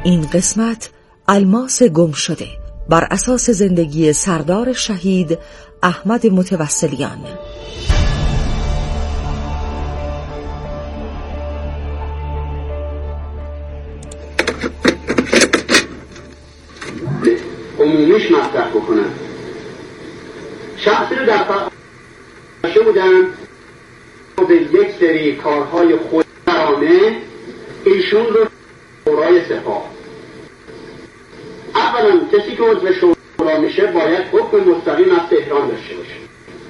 این قسمت الماس گم شده بر اساس زندگی سردار شهید احمد متوسلیان. عمومیش مطرح بکنن. شخصی رو در فرشه بودن به یک سری کارهای خودسرانه ایشون رو شورای سپاه. اولا کسی که عضو شورا میشه باید حکم مستقیم از تهران داشته باشه.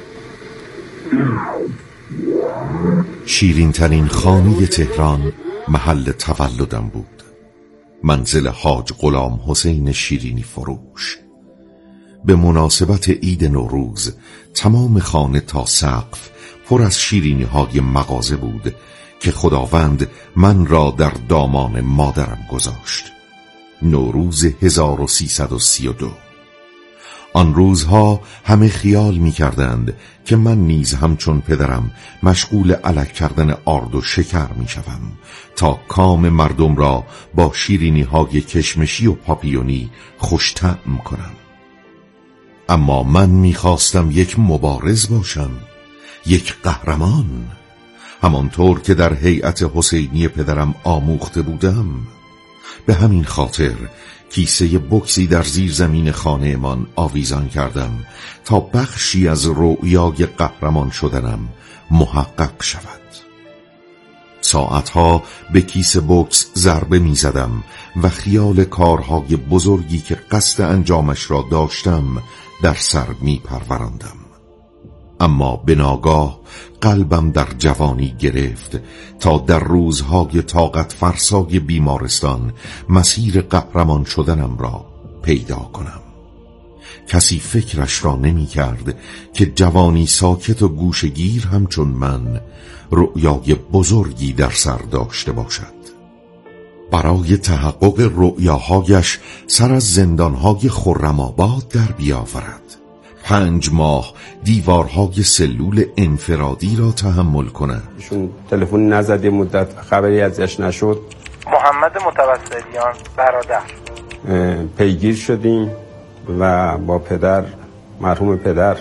شیرین ترین خانه تهران محل تولدم بود. منزل حاج غلام حسین شیرینی فروش. به مناسبت عید نوروز تمام خانه تا سقف پر از شیرینی های مغازه بود که خداوند من را در دامان مادرم گذاشت. نوروز 1332. آن روزها همه خیال می کردند که من نیز همچون پدرم مشغول الک کردن آرد و شکر می شوم تا کام مردم را با شیرینی های کشمشی و پاپیونی خوش طعم کنم. اما من می خواستم یک مبارز باشم، یک قهرمان، همانطور که در هیئت حسینی پدرم آموخته بودم. به همین خاطر کیسه بوکسی در زیر زمین خانه من آویزان کردم تا بخشی از رؤیای قهرمان شدنم محقق شود. ساعتها به کیسه بوکس ضربه می زدم و خیال کارهای بزرگی که قصد انجامش را داشتم در سر می پروراندم. اما به ناگاه قلبم در جوانی گرفت تا در روزهای طاقت فرسای بیمارستان مسیر قهرمان شدنم را پیدا کنم. کسی فکرش را نمی کرد که جوانی ساکت و گوشگیر همچون من رؤیای بزرگی در سر داشته باشد. برای تحقق رؤیاهایش سر از زندانهای خرم‌آباد در بیاورد. 5 ماه دیوارهای سلول انفرادی را تحمل کنند. ایشون تلفن نزد، مدت خبری ازش نشد. محمد متوسلیان برادر پیگیر شدیم و با پدر، مرحوم پدر،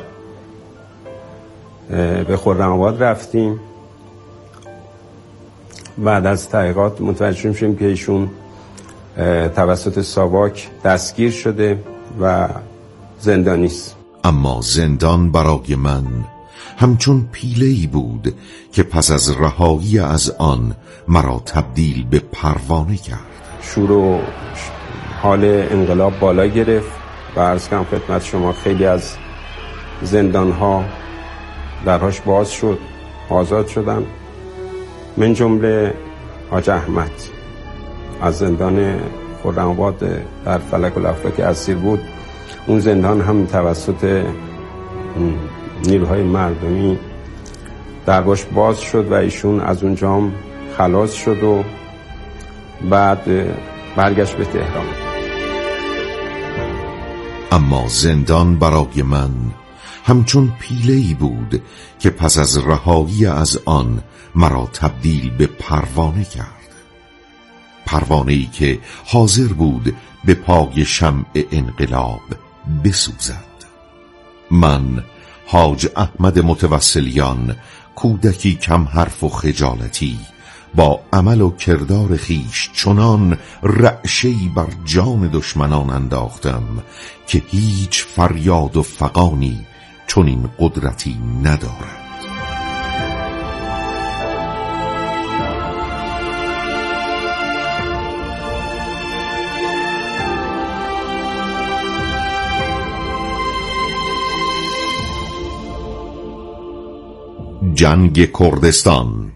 به خرم‌آباد رفتیم. بعد از تحقیقات متوجه شدیم که ایشون توسط ساواک دستگیر شده و زندانی است. اما زندان برای من همچون پیله‌ای بود که پس از رهایی از آن مرا تبدیل به پروانه کرد. شور و حال انقلاب بالا گرفت و عرض کنم خدمت شما خیلی از زندانها درهاش باز شد، آزاد شدن، من جمله حاج احمد از زندان خرم‌آباد در فلک الافلاک اسیر بود. اون زندان هم توسط نیروهای مردمی درباش باز شد و ایشون از اونجا هم خلاص شد و بعد برگشت به تهران. اما زندان برای من همچون پیله‌ای بود که پس از رهایی از آن مرا تبدیل به پروانه کرد. پروانه‌ای که حاضر بود به پای شمع انقلاب بسوزد. من حاج احمد متوسلیان، کودکی کم حرف و خجالتی، با عمل و کردار خیش چنان رعشه‌ای بر جان دشمنان انداختم که هیچ فریاد و فغانی چنین قدرتی ندارد. جنگ کردستان.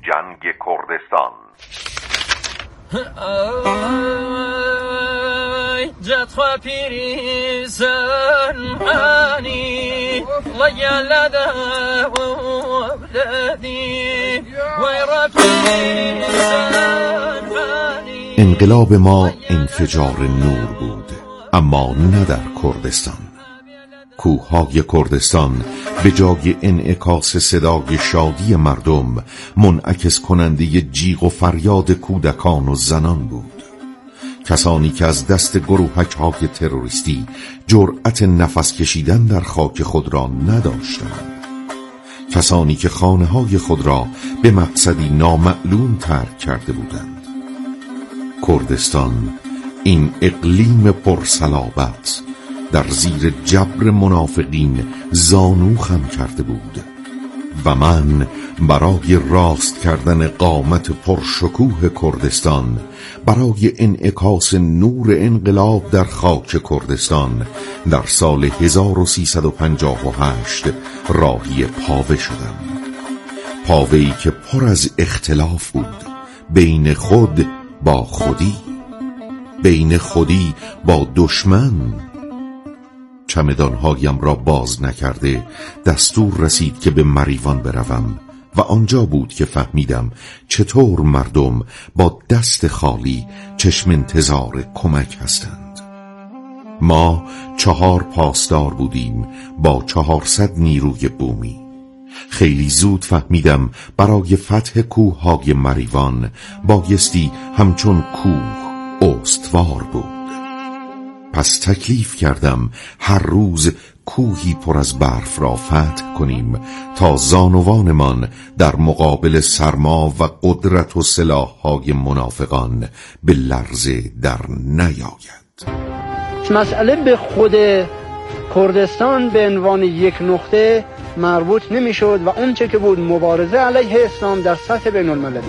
انقلاب ما انفجار نور بود، اما نه در کردستان. کوههای کردستان به جای انعکاس صدای شادی مردم منعکس کننده جیغ و فریاد کودکان و زنان بود. کسانی که از دست گروهک‌های تروریستی جرأت نفس کشیدن در خاک خود را نداشتند، کسانی که خانه‌های خود را به مقصدی نامعلوم ترک کرده بودند. کردستان، این اقلیم پرصلابت، در زیر جبر منافقین زانو خم کرده بود و من برای راست کردن قامت پرشکوه کردستان، برای انعکاس نور انقلاب در خاک کردستان در سال 1358 راهی پاوه شدم. پاوه‌ای که پر از اختلاف بود، بین خود با خودی، بین خودی با دشمن. چمدانهایم را باز نکرده دستور رسید که به مریوان بروم و آنجا بود که فهمیدم چطور مردم با دست خالی چشم انتظار کمک هستند. ما 4 پاسدار بودیم با 400 نیروی بومی. خیلی زود فهمیدم برای فتح کوههای مریوان بایستی همچون کوه استوار بود. پس تکلیف کردم هر روز کوهی پر از برف را فتح کنیم تا زانوانمان در مقابل سرما و قدرت و سلاح‌های منافقان به لرزه در نیاید. مسئله به خود کردستان به عنوان یک نقطه مربوط نمی‌شد و اون چه که بود مبارزه علیه اسلام در سطح بین المللی.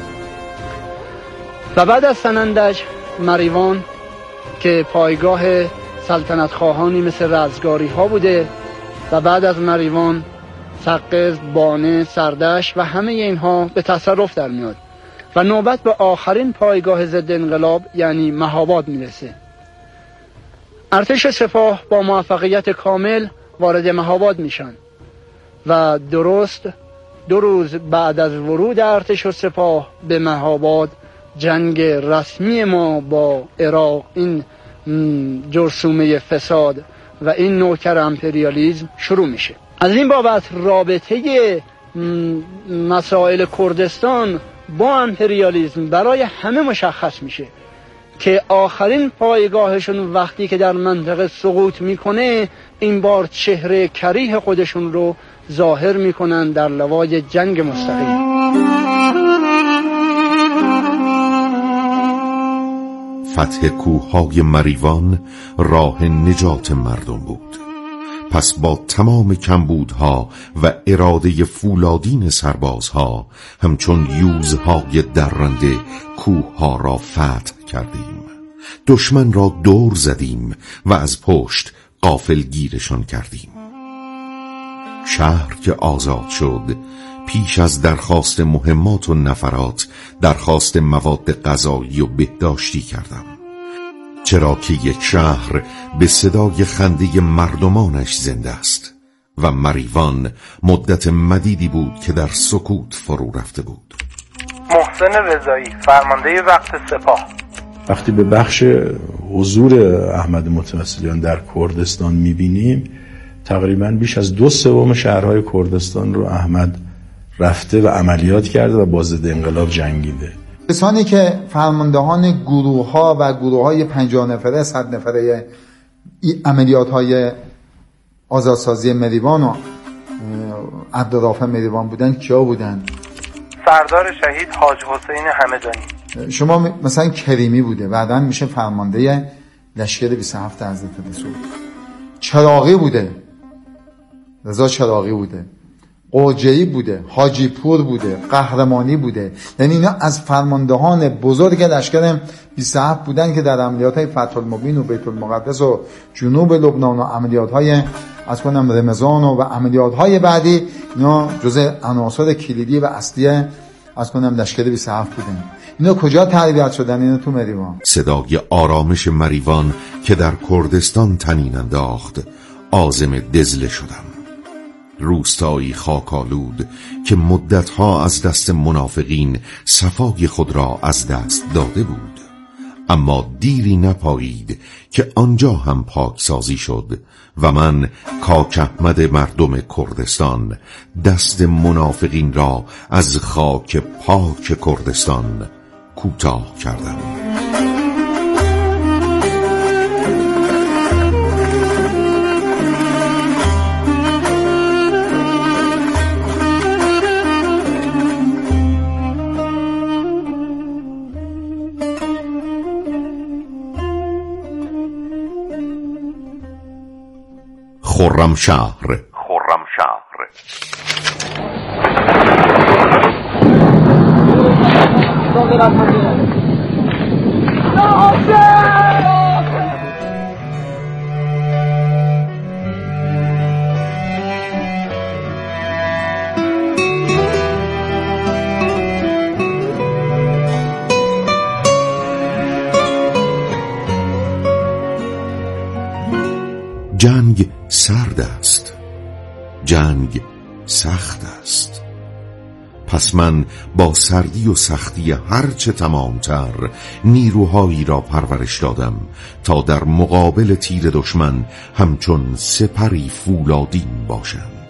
و بعد از سنندج مریوان که پایگاه سلطنت خواهانی مثل رزگاری ها بوده و بعد از مریوان سقز، بانه، سردش و همه اینها به تصرف در میاد و نوبت به آخرین پایگاه ضد انقلاب یعنی مهاباد میرسه. ارتش سپاه با موفقیت کامل وارد مهاباد میشن و درست 2 روز بعد از ورود ارتش و سپاه به مهاباد جنگ رسمی ما با عراق، این جرثومه فساد و این نوکر امپریالیسم شروع میشه. از این بابت رابطه مسائل کردستان با امپریالیسم برای همه مشخص میشه که آخرین پایگاهشون وقتی که در منطقه سقوط میکنه، این بار چهره کریه خودشون رو ظاهر میکنن در لوای جنگ مستقیم. فتح کوههای مریوان راه نجات مردم بود. پس با تمام کمبودها و اراده فولادین سربازها همچون یوزهای درنده کوهها را فتح کردیم. دشمن را دور زدیم و از پشت غافلگیرشان کردیم. شهر که آزاد شد، پیش از درخواست مهمات و نفرات درخواست مواد غذایی و بهداشتی کردم، چرا که یک شهر به صدای خنده مردمانش زنده است و مریوان مدت مدیدی بود که در سکوت فرو رفته بود. محسن رضایی، فرمانده وقت سپاه. وقتی به بخش حضور احمد متوسلیان در کردستان میبینیم، تقریبا بیش از 2/3 شهرهای کردستان رو احمد رفته و عملیات کرده و با ضد انقلاب جنگیده. کسانی که فرماندهان گروه‌ها و گروه‌های 50 نفره 100 نفره عملیات‌های آزادسازی مریوان و عبدالرافع مریوان بودن کیا بودن؟ سردار شهید حاج حسین همدانی. شما مثلا کریمی بوده، بعداً میشه فرمانده لشکر 27 حضرت رسول. چراغی بوده، رضا چراغی بوده، قوجه‌ای بوده، حاجی پور بوده، قهرمانی بوده. یعنی اینا از فرماندهان بزرگ لشکر 27 بودن که در عملیات‌های فتح المبین و بیت المقدس و جنوب لبنان و عملیات‌های از کنم رمضان و عملیات‌های بعدی، اینا جزء عناصر کلیدی و اصلی از کنم لشکر 27 بودن. اینا کجا تربیت شدن؟ اینا تو مریوان. صدای آرامش مریوان که در کردستان طنین انداخت، عازم دزله شدم. روستایی خاکالود که مدتها از دست منافقین صفای خود را از دست داده بود، اما دیری نپایید که آنجا هم پاکسازی شد و من کاک احمد مردم کردستان دست منافقین را از خاک پاک کردستان کوتاه کردم. خرمشهر. جنگ سرد است، جنگ سخت است. پس من با سردی و سختی هرچه تمامتر نیروهایی را پرورش دادم تا در مقابل تیر دشمن همچون سپری فولادین باشند.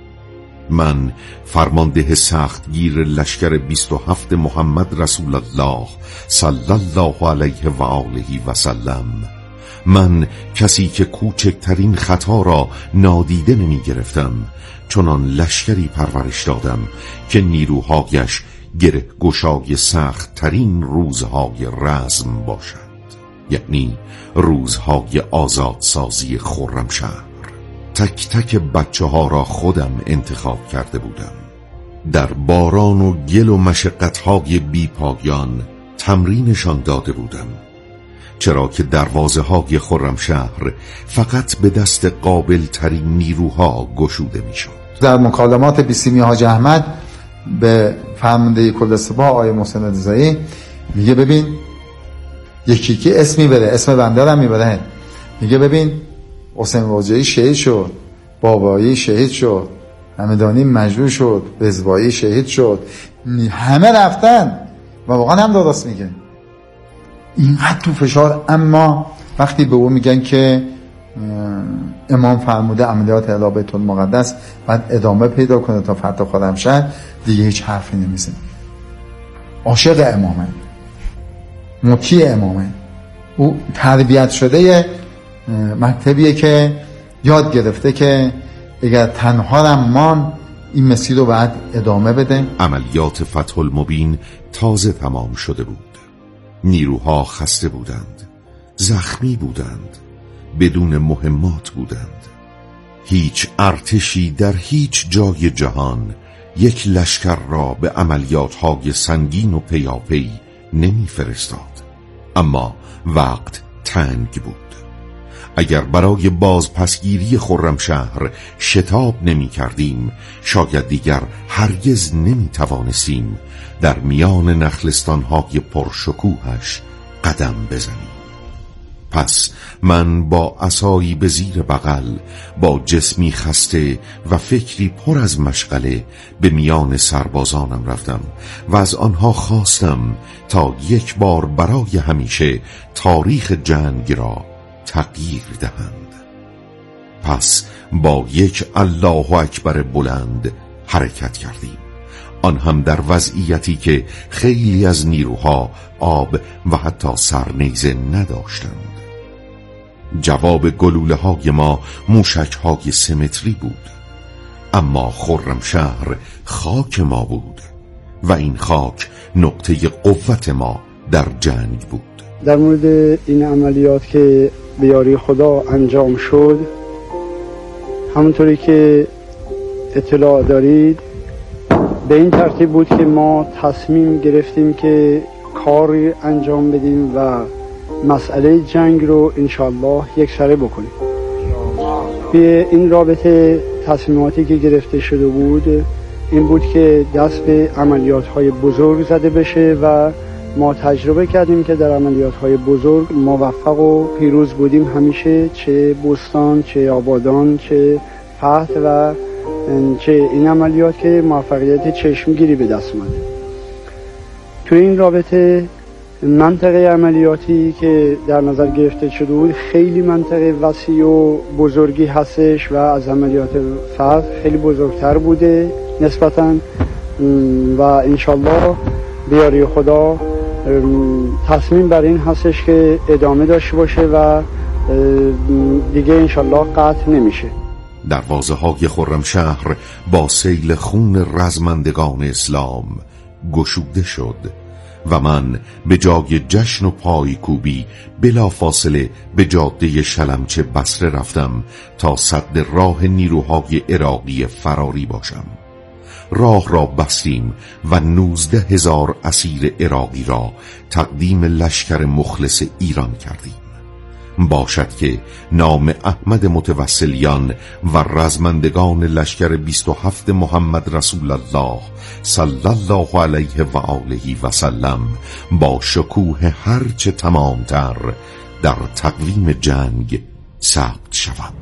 من فرمانده سختگیر لشکر 27 محمد رسول الله صلی الله علیه و آله و سلم، من کسی که کوچکترین خطا را نادیده نمی گرفتم، چنان لشکری پرورش دادم که نیروهایش گره گشای سخت ترین روزهای رزم باشد، یعنی روزهای آزادسازی خرمشهر. تک تک بچه ها را خودم انتخاب کرده بودم. در باران و گل و مشقتهای بی پایان تمرینشان داده بودم، چرا که دروازه های خرمشهر فقط به دست قابل ترین نیروها گشوده می شد. در مکالمات بیسیمی حاج احمد به فرمانده کل سپاه آقای محسن رضایی میگه ببین یکی که اسمی بره، اسم بنده هم میبره، میگه ببین حسین واجعی شهید شد، بابایی شهید شد، همدانی مجروح شد، بزبایی شهید شد، همه رفتن و واقعا هم درست میگه. اینقدر تو فشار، اما وقتی به او میگن که امام فرموده عملیات الی بیت المقدس بعد ادامه پیدا کنه تا فتح خرمشهر، دیگه هیچ حرفی نمیزنه. عاشق امامه، مطیع امامه. او تربیت شده مکتبیه که یاد گرفته که اگر تنها رمان این مسیر رو باید ادامه بده. عملیات فتح المبین تازه تمام شده بود. نیروها خسته بودند، زخمی بودند، بدون مهمات بودند. هیچ ارتشی در هیچ جای جهان یک لشکر را به عملیات‌های سنگین و پیاپی نمی فرستاد. اما وقت تنگ بود. اگر برای بازپسگیری خرمشهر شتاب نمی کردیم، شاید دیگر هرگز نمی توانستیم در میان نخلستانهای پرشکوهش قدم بزنیم. پس من با عصایی به زیر بغل، با جسمی خسته و فکری پر از مشغله به میان سربازانم رفتم و از آنها خواستم تا یک بار برای همیشه تاریخ جنگ را تغییر دهند. پس با یک الله اکبر بلند حرکت کردیم، آن هم در وضعیتی که خیلی از نیروها آب و حتی سرنیزه نداشتند. جواب گلوله های ما موشک های 3 متری بود، اما خرمشهر خاک ما بود و این خاک نقطه قوت ما در جنگ بود. در مورد این عملیات که به یاری خدا انجام شد، همونطوری که اطلاع دارید به این ترتیب بود که ما تصمیم گرفتیم که کاری انجام بدیم و مسئله جنگ رو انشالله یک سره بکنیم. به این رابطه تصمیماتی که گرفته شده بود این بود که دست به عملیات‌های بزرگ زده بشه و ما تجربه کردیم که در عملیات‌های بزرگ موفق و پیروز بودیم همیشه، چه بستان، چه آبادان، چه فتح و چه این عملیات که موفقیت چشمگیری به دست اومده. تو این رابطه منطقه عملیاتی که در نظر گرفته شده بود خیلی منطقه وسیع و بزرگی هستش و از عملیات فتح خیلی بزرگتر بوده نسبتاً و انشالله به یاری خدا تصمیم بر این هستش که ادامه داشته باشه و دیگه انشالله قطع نمیشه. دروازه های خرمشهر با سیل خون رزمندگان اسلام گشوده شد و من به جای جشن و پایکوبی بلافاصله به جاده شلمچه بصره رفتم تا سد راه نیروهای عراقی فراری باشم. راه را بستیم و 19,000 اسیر عراقی را تقدیم لشکر مخلص ایران کردیم. باشد که نام احمد متوسلیان و رزمندگان لشکر 27 محمد رسول الله صلی الله علیه و آله و سلم با شکوه هرچه تمامتر در تقویم جنگ ثبت شود.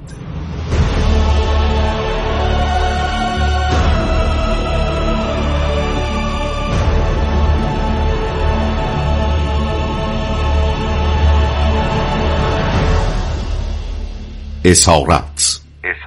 اسارت.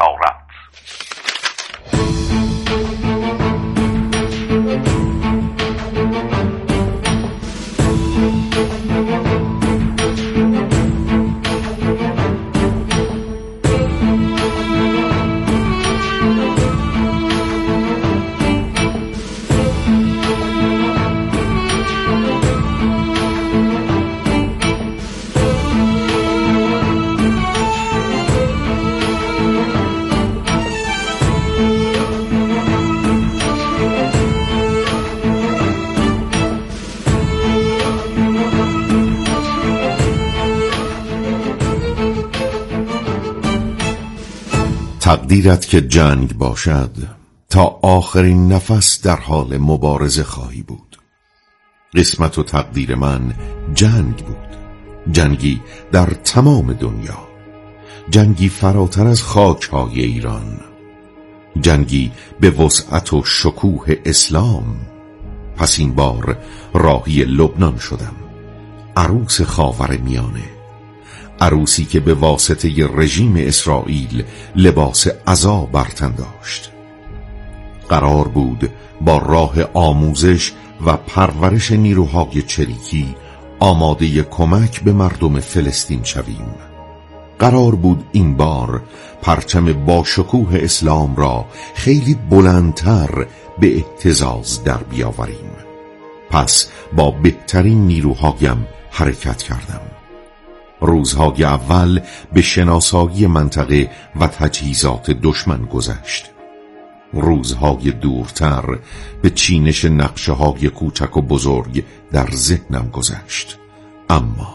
تقدیرت که جنگ باشد تا آخرین نفس در حال مبارزه خواهی بود. قسمت و تقدیر من جنگ بود، جنگی در تمام دنیا، جنگی فراتر از خاک‌های ایران، جنگی به وسعت و شکوه اسلام. پس این بار راهی لبنان شدم، عروس خاورمیانه، عروسی که به واسطه رژیم اسرائیل لباس عزا بر تن داشت. قرار بود با راه آموزش و پرورش نیروهای چریکی آماده کمک به مردم فلسطین شویم. قرار بود این بار پرچم با شکوه اسلام را خیلی بلندتر به اهتزاز در بیاوریم. پس با بهترین نیروهایم حرکت کردم. روزهای اول به شناسایی منطقه و تجهیزات دشمن گذشت. روزهای دورتر به چینش نقشه‌های کوچک و بزرگ در ذهنم گذشت. اما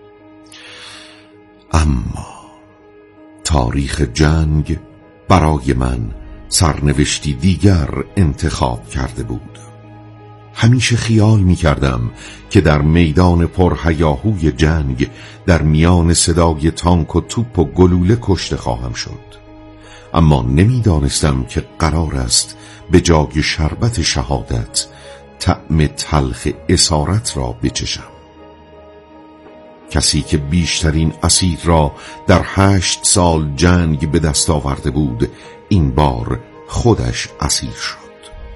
تاریخ جنگ برای من سرنوشتی دیگر انتخاب کرده بود. همیشه خیال می کردم که در میدان پرهیاهوی جنگ در میان صدای تانک و توپ و گلوله کشته خواهم شد، اما نمی دانستم که قرار است به جای شربت شهادت طعم تلخ اسارت را بچشم. کسی که بیشترین اسیر را در 8 سال جنگ به دست آورده بود این بار خودش اسیر شد.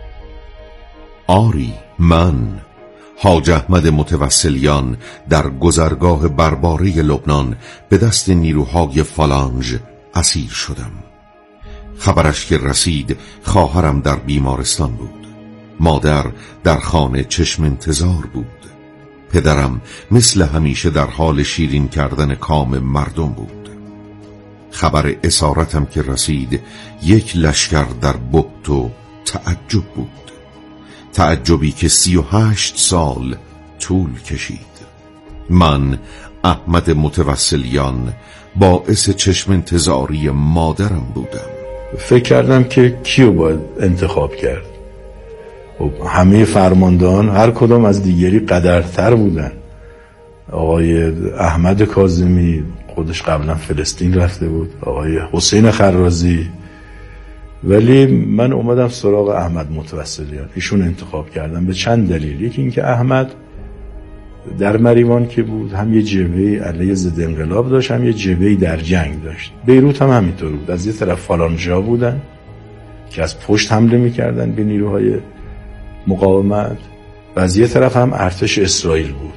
آری، من حاج احمد متوسلیان در گذرگاه برباره لبنان به دست نیروهای فالانژ اسیر شدم. خبرش که رسید خواهرم در بیمارستان بود، مادر در خانه چشم انتظار بود، پدرم مثل همیشه در حال شیرین کردن کام مردم بود. خبر اسارتم که رسید یک لشکر در بهت و تعجب بود، تعجبی که 38 سال طول کشید. من احمد متوسلیان باعث چشم انتظاری مادرم بودم. فکر کردم که کیو باید انتخاب کرد. همه فرماندهان هر کدام از دیگری قدرتر بودن. آقای احمد کاظمی خودش قبلا فلسطین رفته بود، آقای حسین خرازی، ولی من اومدم سراغ احمد متوسلیان. ایشون انتخاب کردم به چند دلیل. یکی اینکه احمد در مریوان که بود هم یه جبهه علیه ضد انقلاب داشت، هم یه جبهه در جنگ داشت. بیروت هم همینطور بود. از یه طرف فالانژا بودن که از پشت حمله میکردن به نیروهای مقاومت و از یه طرف هم ارتش اسرائیل بود.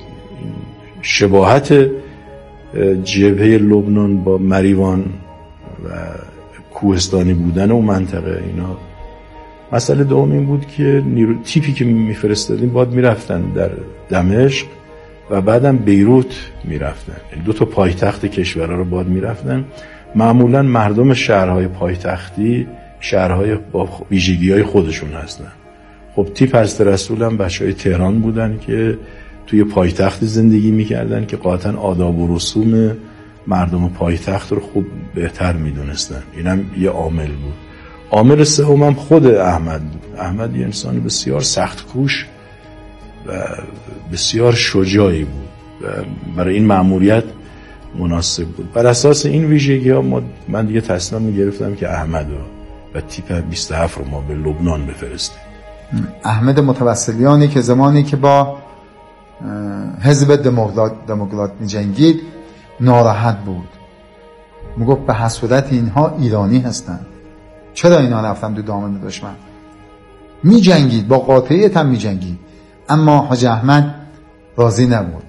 شباهت جبهه لبنان با مریوان و کوهستانی بودن اون منطقه، اینا مسئله دوم این بود که تیپی که میفرستادیم باید میرفتن در دمشق و بعدم بیروت میرفتن، دو تا پایتخت کشورها رو باید میرفتن. معمولا مردم شهرهای پایتختی شهرهای با ویژگی‌های خودشون هستن. خب تیپ حضرت رسول هم بچهای تهران بودن که توی پایتخت زندگی میکردن که قاطعا آداب و رسوم مردم پایتخت رو خوب بهتر میدونستن. اینم یه عامل بود. عامل سوم هم خود احمد بود. احمد یه انسان بسیار سخت کوش و بسیار شجاعی بود و برای این مأموریت مناسب بود. بر اساس این ویژگی ها من دیگه تصمیم میگرفتم که احمد و تیپ 27 رو ما به لبنان بفرستیم. احمد متوسلیانی که زمانی که با حزب دموکرات می‌جنگید ناراحت بود، میگفت به حسودت اینها ایرانی هستن، چرا اینا رفتن تو دامن دشمن؟ می‌جنگید، با قاطعیت هم می‌جنگید، اما حاج احمد راضی نبود.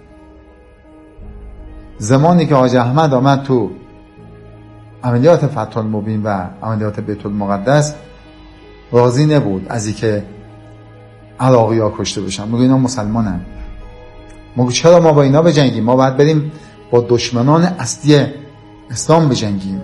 زمانی که حاج احمد آمد تو عملیات فتح المبین و عملیات بیت المقدس راضی نبود از اینکه عراقی‌ها کشته بشن. میگه اینا مسلمانن، میگه چرا ما با اینا بجنگیم؟ ما باید بریم با دشمنان اصلی اسلام بجنگیم،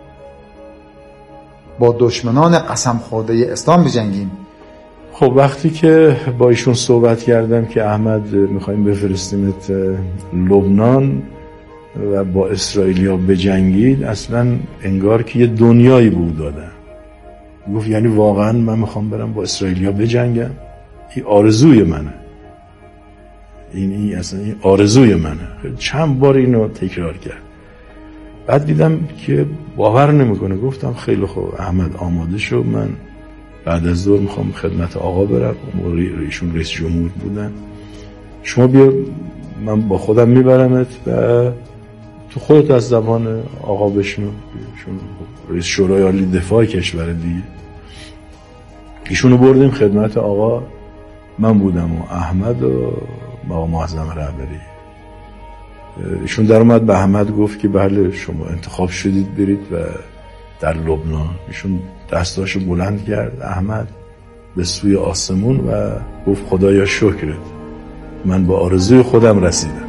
با دشمنان قسم خورده اسلام بجنگیم. خب وقتی که با ایشون صحبت کردم که احمد میخوایم بفرستیمت لبنان و با اسرائیلیا بجنگید، اصلا انگار که یه دنیایی بود دادن. گفت یعنی واقعا من میخوام برم با اسرائیلیا بجنگم؟ این آرزوی منه، این اصلا این آرزوی منه. چند بار اینو تکرار کرد. بعد دیدم که باور نمیکنه. گفتم خیلی خوب احمد آماده شو، من بعد از ظهر میخوام خدمت آقا برم. ایشون رئیس جمهور بودن. شما بیا من با خودم میبرمت و تو خودت از زبان آقا بشنو. ایشون رئیس شورای عالی دفاع کشور دیگه. ایشونو بردیم خدمت آقا، من بودم و احمد و آقا معظم رهبری. ایشون در اومد به احمد گفت که بله شما انتخاب شدید برید و در لبنان. ایشون دستاشو بلند کرد احمد به سوی آسمون و گفت خدایا شکرت، من با آرزوی خودم رسیدم.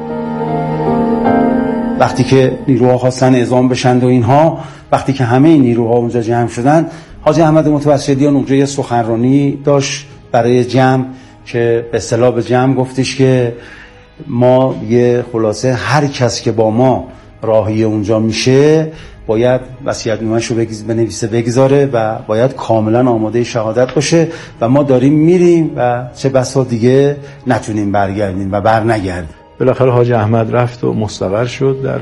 وقتی که نیروها خواستن اعزام بشند و اینها، وقتی که همه این نیروها اونجا جمع شدن، حاج احمد متوسلیان اونجا یه سخنرانی داشت برای جمع که به اصطلاح به جمع گفتش که ما یه خلاصه هر کس که با ما راهی اونجا میشه باید وصیت‌نامه‌شو بنویسه بگذاره و باید کاملا آماده شهادت باشه و ما داریم میریم و چه بسا دیگه نتونیم برگردیم و برنگردیم. بالاخره حاج احمد رفت و مستقر شد در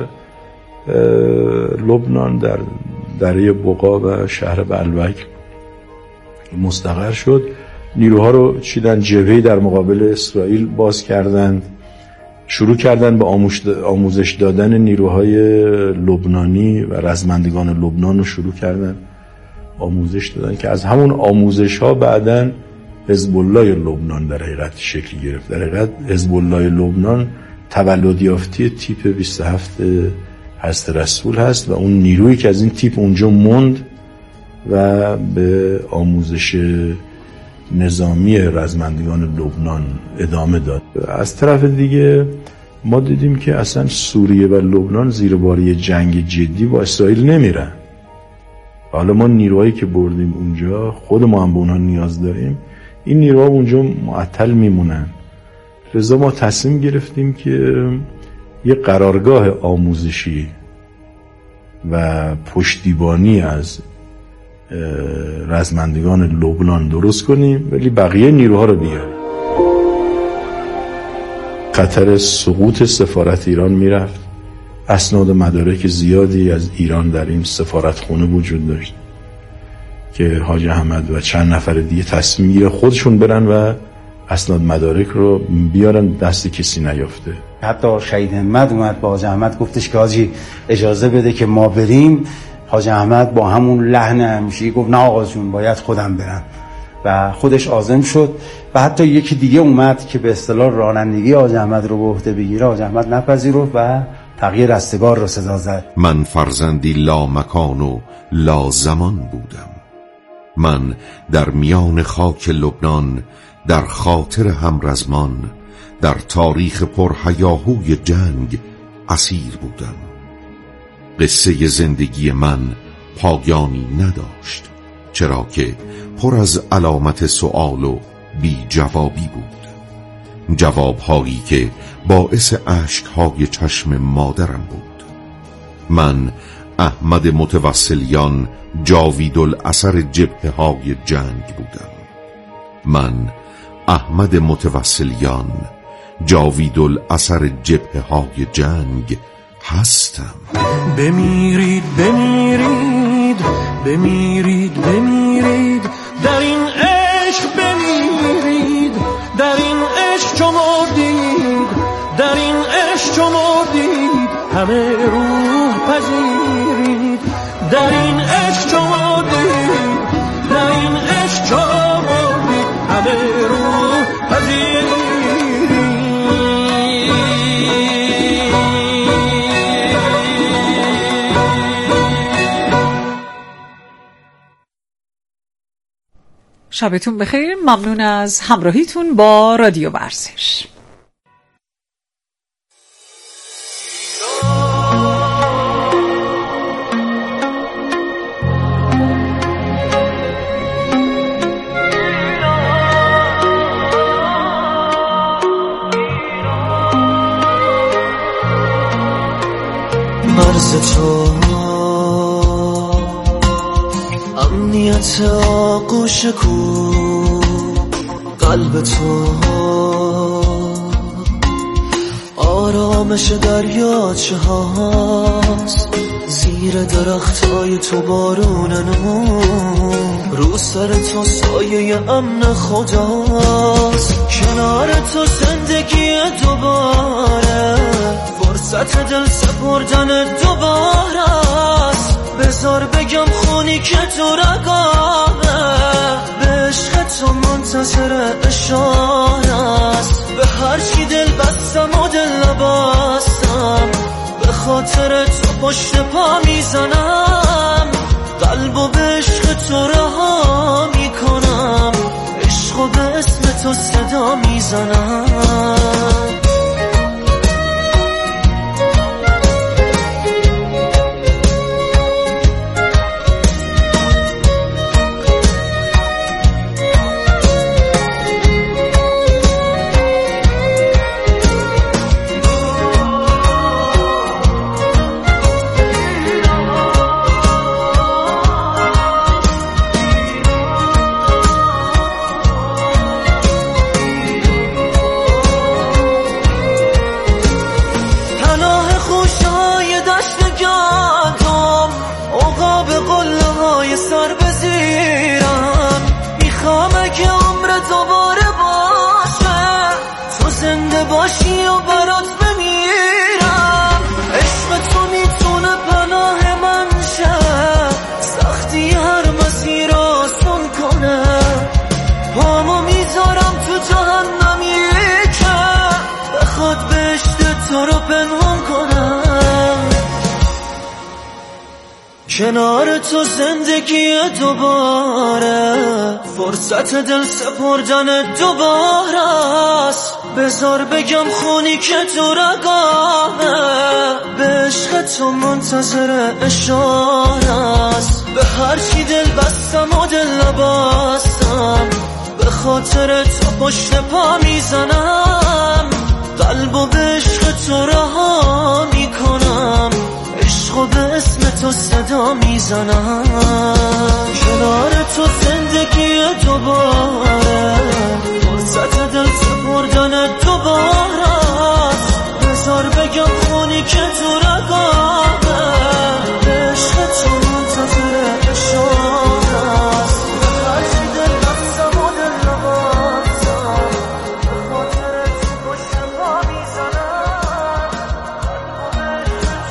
لبنان، در دره بقا و شهر بلبک مستقر شد. نیروها رو چیدن جبهه‌ای در مقابل اسرائیل باز کردند، شروع کردن به آموزش دادن نیروهای لبنانی و رزمندگان لبنان رو شروع کردن آموزش دادن که از همون آموزش ها بعدن حزب الله لبنان در حقیقت شکل گرفت. در حقیقت حزب الله لبنان تولد یافته تیپ 27 حضرت رسول هست و اون نیرویی که از این تیپ اونجا موند و به آموزش نظامی رزمندگان لبنان ادامه داد. از طرف دیگه ما دیدیم که اصلا سوریه و لبنان زیر بار جنگ جدی با اسرائیل نمیرن. حالا ما نیروهایی که بردیم اونجا خود ما هم به اونها نیاز داریم، این نیروها اونجا معطل میمونن. لذا ما تصمیم گرفتیم که یه قرارگاه آموزشی و پشتیبانی از رزمندگان لبنان درست کنیم ولی بقیه نیروها رو بیاریم. خطر سقوط سفارت ایران میرفت. اسناد و مدارک زیادی از ایران در این سفارتخونه وجود داشت که حاج احمد و چند نفر دیگه تصمیم گیره خودشون برن و اسناد مدارک رو بیارن دست کسی نیافته. حتی شهید همت اومد با حاج احمد گفتش که حاجی اجازه بده که ما بریم. حاج احمد با همون لحن همیشگی گفت نه آقا جون باید خودم برم و خودش عازم شد. و حتی یکی دیگه اومد که به اصطلاح رانندگی حاج احمد رو به عهده بگیره. حاج احمد نپذیرفت و تغییر رستگار رو صدا زد. من فرزندی لا مکان و لا زمان بودم، من در میان خاک لبنان، در خاطر همرزمان، در تاریخ پرهیاهوی جنگ اسیر بودم. قصه زندگی من پایانی نداشت، چرا که پر از علامت سؤال و بی جوابی بود. جوابهایی که باعث اشکهای چشم مادرم بود. من احمد متوسلیان، جاوید الاثر جبهه های جنگ بودم. من احمد متوسلیان، جاوید الاثر جبهه های جنگ هستم. بمیرید بمیرید بمیرید بمیرید، در این عشق بمیرید، در این عشق چو مردید، در این عشق چو مردید، همه روح پذیرید، در این عشق چو مردید، در این عشق چو مردید، همه روح پذیرید. شبتون بخیر. ممنون از همراهیتون با رادیو ورزش. مرز تو امنیت آغوش کو، قلب تو آرامش دریاچه هاست، زیر درخت های تو بارون نو، رو سر تو سایه امن خداست، کنار تو زندگی دوباره، فرصت دل سپردن دوباره است، بذار بگم خونی که تو رگامه، به عشق تو منتظر اشاره است، به هر چی دل بستم و دل نبستم، به خاطر تو پشت پا میزنم، قلبو به عشق تو رها میکنم، عشقو به اسم تو صدا میزنم. باشی و برات بمیرم، عشق تو میتونه پناه من شه، سختی هر مسیر آسان کنه، پامو میذارم تو جهنمی که بخواد بهشت تو رو پنهان کنم، کنار تو زندگی دوباره، فرصت دل سپردن دوباره است، بذار بگم خونی که تو رگامه، به عشق تو منتظر اشاره است، به هر چی دل بستم و دل نبستم، به خاطر تو پشت پا میزنم، قلبو به عشق تو رها میکنم، عشقو به اسم تو صدا میزنم، کنار تو زندگی دوباره، فرصت دل سپردن دوباره است، بذار بگم